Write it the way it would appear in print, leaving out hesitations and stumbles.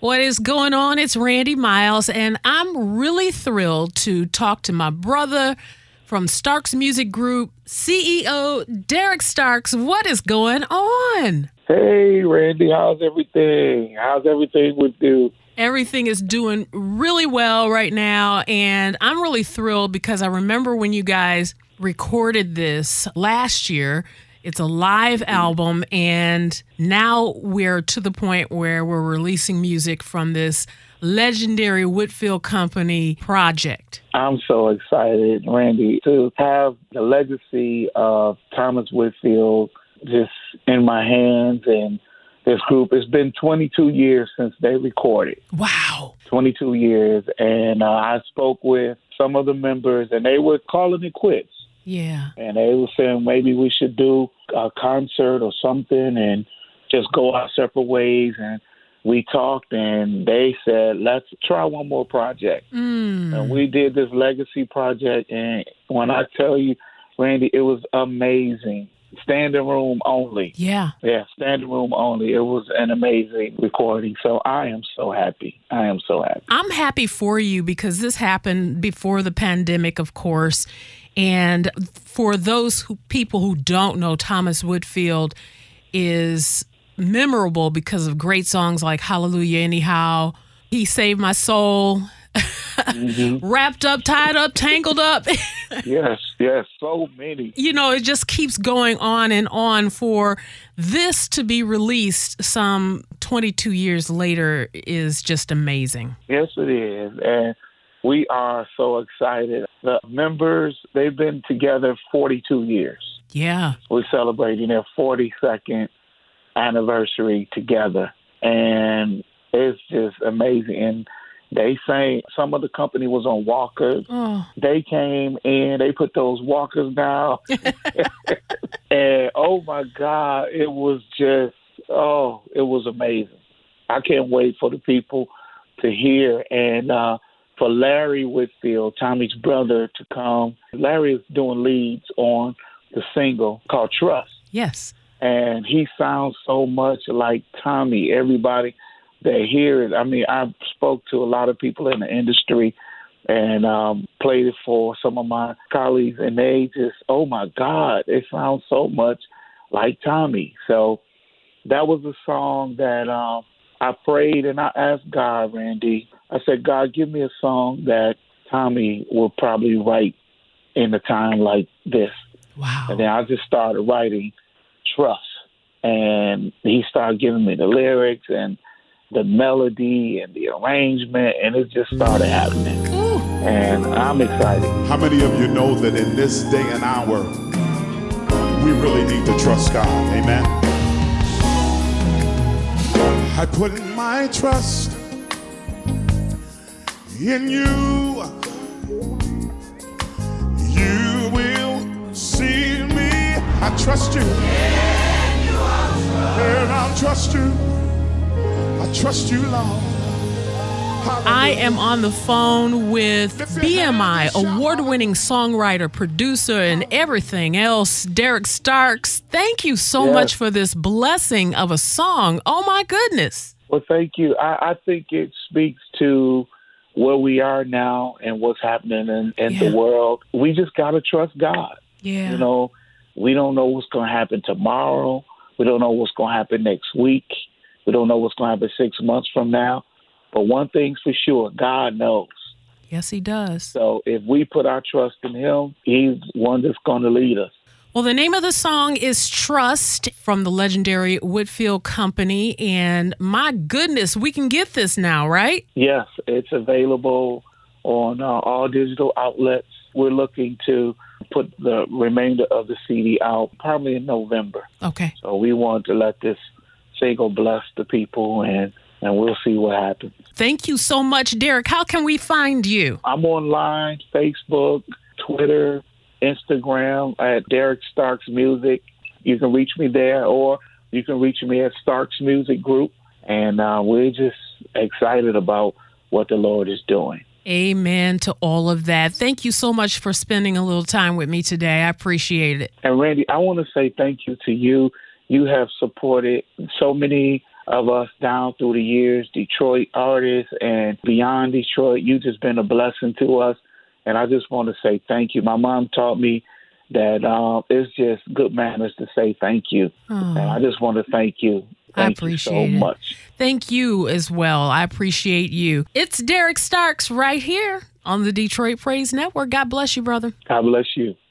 What is going on? It's Randy Miles, and I'm really thrilled to talk to my brother from Starks Music Group, CEO Derek Starks. What is going on? Hey, Randy, how's everything? How's everything with you? Everything is doing really well right now, and I'm really thrilled because I remember when you guys recorded this last year. It's a live album, and now we're to the point where we're releasing music from this legendary Whitfield Company project. I'm so excited, Randy, to have the legacy of Thomas Whitfield just in my hands and this group. It's been 22 years since they recorded. Wow. 22 years, and I spoke with some of the members, and they were calling it quits. Yeah. And they were saying maybe we should do a concert or something and just go our separate ways. And we talked, and they said, let's try one more project. And we did this legacy project. And when I tell you, Randy, it was amazing. Standing room only. Yeah, standing room only. It was an amazing recording. So I am so happy. I'm happy for you because this happened before the pandemic, of course. And for those people who don't know, Thomas Whitfield is memorable because of great songs like Hallelujah Anyhow, He Saved My Soul, Wrapped Up, Tied Up, Tangled Up. Yes, so many. You know, it just keeps going on and on. For this to be released some 22 years later is just amazing. Yes, it is. And we are so excited. The members, they've been together 42 years. Yeah. We're celebrating their 42nd anniversary together. And it's just amazing. And they sang, some of the company was on walkers. Oh. They came in, they put those walkers down. And oh my God, it was amazing. I can't wait for the people to hear. And for Larry Whitfield, Tommy's brother, to come. Larry is doing leads on the single called Trust. Yes. And he sounds so much like Tommy. Everybody that hear it, I mean, I spoke to a lot of people in the industry and played it for some of my colleagues, and they just, oh my God, it sounds so much like Tommy. So that was a song that I prayed and I asked God, Randy, I said, God, give me a song that Tommy will probably write in a time like this. Wow. And then I just started writing Trust. And he started giving me the lyrics and the melody and the arrangement, and it just started happening. Ooh. And I'm excited. How many of you know that in this day and hour, we really need to trust God? Amen. I put my trust in you. You will see me. I trust you. And I'll trust you. I trust you, Lord. I am on the phone with BMI, award-winning songwriter, producer, and everything else, Derek Starks. Thank you so much for this blessing of a song. Oh, my goodness. Well, thank you. I think it speaks to where we are now and what's happening in the world. We just got to trust God. Yeah. You know, we don't know what's going to happen tomorrow. We don't know what's going to happen next week. We don't know what's going to happen 6 months from now. But one thing's for sure, God knows. Yes, he does. So if we put our trust in him, he's one that's going to lead us. Well, the name of the song is Trust from the legendary Whitfield Company. And my goodness, we can get this now, right? Yes, it's available on all digital outlets. We're looking to put the remainder of the CD out probably in November. Okay. So we want to let this single bless the people, and we'll see what happens. Thank you so much, Derek. How can we find you? I'm online, Facebook, Twitter, Instagram at Derek Starks Music. You can reach me there, or you can reach me at Starks Music Group. And we're just excited about what the Lord is doing. Amen to all of that. Thank you so much for spending a little time with me today. I appreciate it. And Randy, I want to say thank you to you. You have supported so many of us down through the years, Detroit artists and beyond Detroit. You've just been a blessing to us. And I just want to say thank you. My mom taught me that it's just good manners to say thank you. And I just want to thank you. Thank you so much. Thank you as well. I appreciate you. It's Derek Starks right here on the Detroit Praise Network. God bless you, brother. God bless you.